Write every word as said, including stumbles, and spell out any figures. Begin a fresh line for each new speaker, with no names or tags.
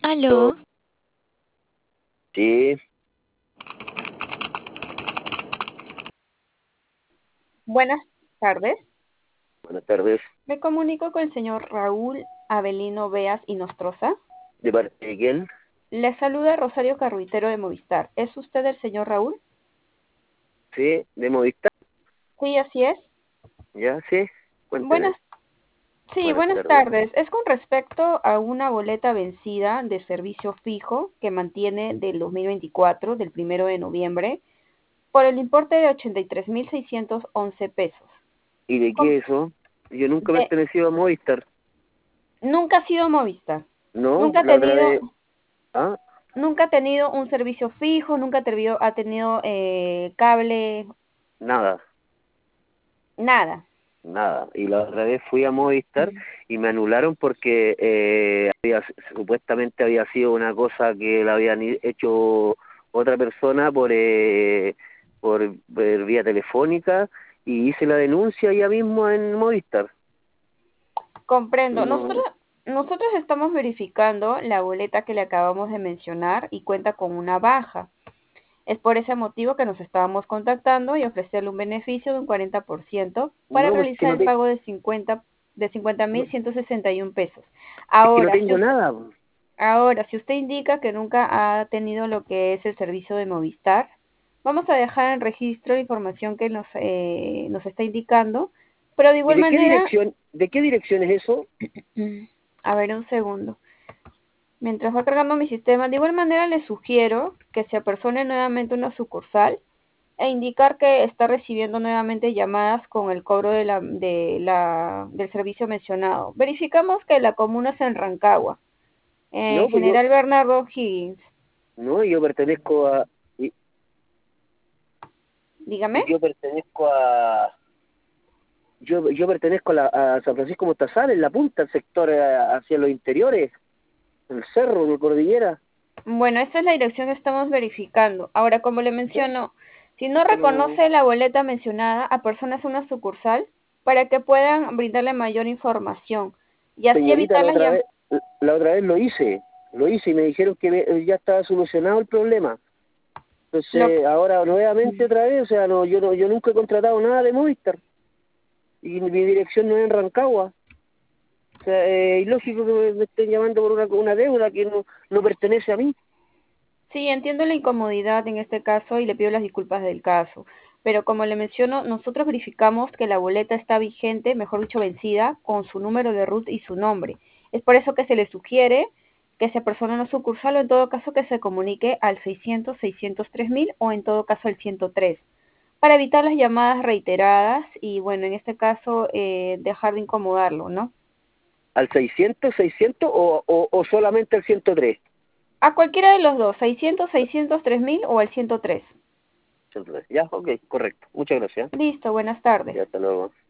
Aló,
Sí,
Buenas tardes.
buenas tardes.
Me comunico con el señor Raúl Avelino Beas y Nostroza.
¿De parte de quién?
Le saluda Rosario Carruitero de Movistar. ¿Es usted el señor Raúl?
Sí, de Movistar.
Sí, así es.
Ya, sí. Cuénteme.
Buenas, sí,
Buenas
buenas
tardes.
tardes. Es con respecto a una boleta vencida de servicio fijo que mantiene del dos mil veinticuatro, del primero de noviembre, por el importe de ochenta y tres mil seiscientos once pesos.
¿Y de
Com-
qué eso? Yo nunca he
de-
pertenecido a Movistar.
Nunca ha sido Movistar.
No,
Nunca ha
la otra
tenido
vez. Ah,
Nunca ha tenido un servicio fijo, nunca ha tenido, ha tenido eh, cable,
nada,
nada.
nada. Y la otra vez fui a Movistar y me anularon porque eh, había, supuestamente había sido una cosa que la habían i- hecho otra persona por, eh, por, por vía telefónica y hice la denuncia ya mismo en Movistar.
Comprendo. Nosotros,
No.
nosotros estamos verificando la boleta que le acabamos de mencionar y cuenta con una baja. Es por ese motivo que nos estábamos contactando y ofrecerle un beneficio de un cuarenta por ciento para
No, pues que
realizar
no,
el
te,
pago de cincuenta de cincuenta
no,
mil ciento sesenta y uno pesos.
es que no
Ahora, si
tengo
usted,
nada.
Ahora, si usted indica que nunca ha tenido lo que es el servicio de Movistar, vamos a dejar en registro la información que nos, eh, nos está indicando, pero de
¿Y
igual
de qué
manera,
dirección, de qué dirección es eso?
a ver un segundo, mientras va cargando mi sistema, de igual manera le sugiero que se apersone nuevamente una sucursal e indicar que está recibiendo nuevamente llamadas con el cobro de la, de la, del servicio mencionado. Verificamos que la comuna es en Rancagua, en
No, pues yo,
General Bernardo Higgins.
no, yo pertenezco a, y,
Dígame.
y yo pertenezco a, yo, yo pertenezco a, la, a San Francisco Mostazal, en la punta, el sector eh, hacia los interiores, el cerro, la cordillera.
Bueno, esta es la dirección que estamos verificando. Ahora, como le
¿Sí?
menciono, si no
Pero,
reconoce la boleta mencionada, a personas una sucursal para que puedan brindarle mayor información y así
señorita,
evitar
la
las
otra
llamadas.
vez, la otra vez lo hice, lo hice y me dijeron que me- ya estaba solucionado el problema.
Lo,
Entonces, ahora nuevamente otra vez, o sea, no, yo no, yo nunca he contratado nada de Movistar. Y mi dirección no es en Rancagua. O sea, es ilógico que me, me estén llamando por una, una deuda que no, no pertenece a mí.
sí, entiendo la incomodidad en este caso y le pido las disculpas del caso. Pero como le menciono, nosotros verificamos que la boleta está vigente, mejor dicho, vencida, con su número de RUT y su nombre. Es por eso que se le sugiere que se persone una sucursal o en todo caso que se comunique al seiscientos, seiscientos tres mil o en todo caso al ciento tres para evitar las llamadas reiteradas y bueno, en este caso eh, dejar de incomodarlo, ¿no?
¿Al seiscientos seiscientos o, o, o solamente al ciento tres?
A cualquiera de los dos, seiscientos, seiscientos tres mil o al ciento tres.
ciento tres. Ya, ok, correcto. Muchas gracias.
Listo, buenas tardes.
Ya, hasta luego.